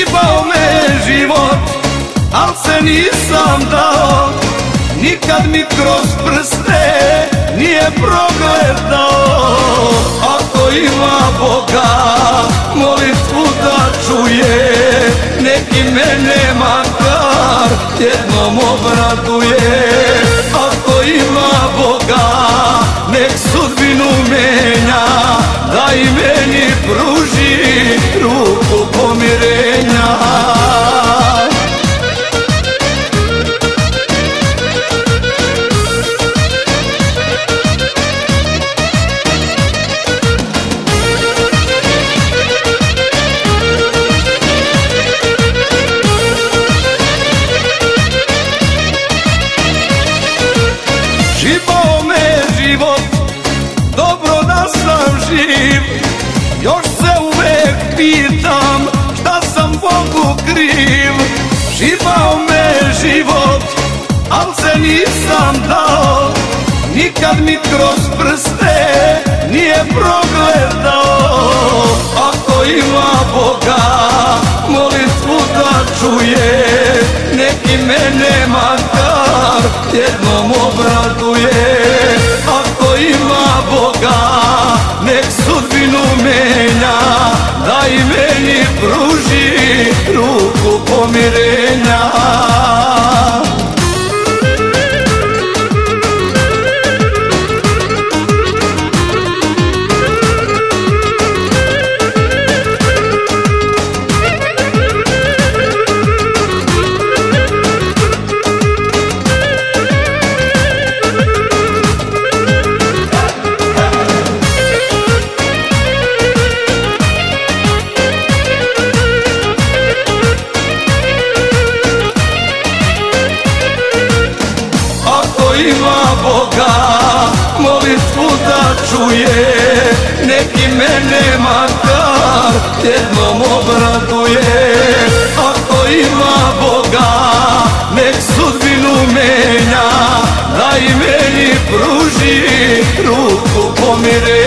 Šibao me život, al se nisam dao, nikad mi kroz prste nije progledao. Ako ima Boga, molitvu da čuje, neki mene makar jednom obraduje. Ako ima Boga, nek sudbinu menja, da i meni pruži ruku pomirenja. Šibao me život, dobro da sam živ, još se uvek pitam šta sam Bogu kriv. Šibao me život, al se nisam dao, nikad mi kroz prste nije progledao. Ako ima Boga, molitvu da čuje, neki mene makar jednom obraduje. Ako ima Boga, nek sudbinu menja, da i meni pruži ruku pomirenja. Ima Boga, molitvu da čuje, neki mene makar jednom obraduje. Ako ima Boga, nek sudbinu menja, da i meni pruži ruku pomirenja.